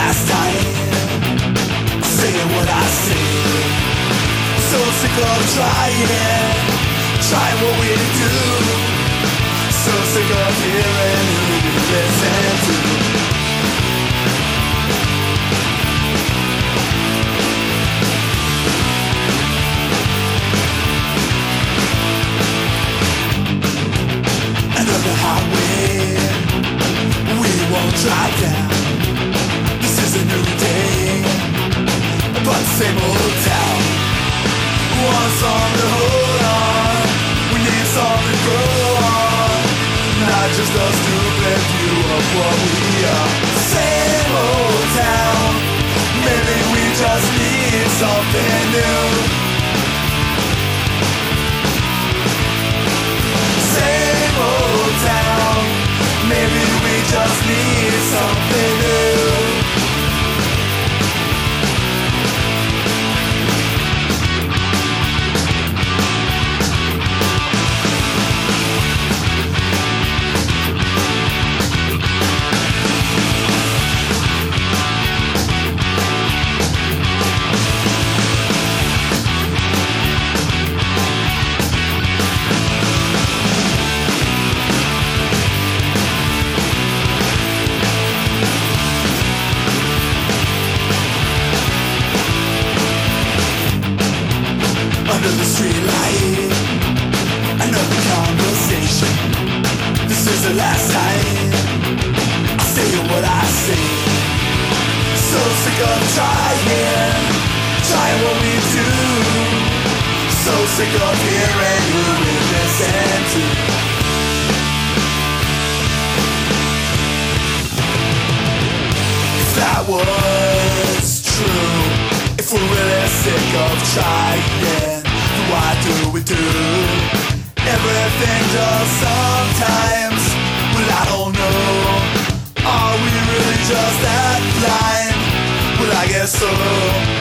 last time saying what I say. So sick of trying what we do. So sick of hearing who we listen to. Another highway we won't drive down. This is a new day, but same old town. Want something to hold on, we need something to grow on. Not just a stupid view of what we are. Same old town, maybe we just need something new. Same old town, maybe we just need something new. Under the street light, another conversation. This is the last time I say what I say. So sick of trying what we do. So sick of hearing who we listen to. If that was true, if we're really sick of trying, why do we do everything just sometimes? Well, I don't know. Are we really just that blind? Well, I guess so.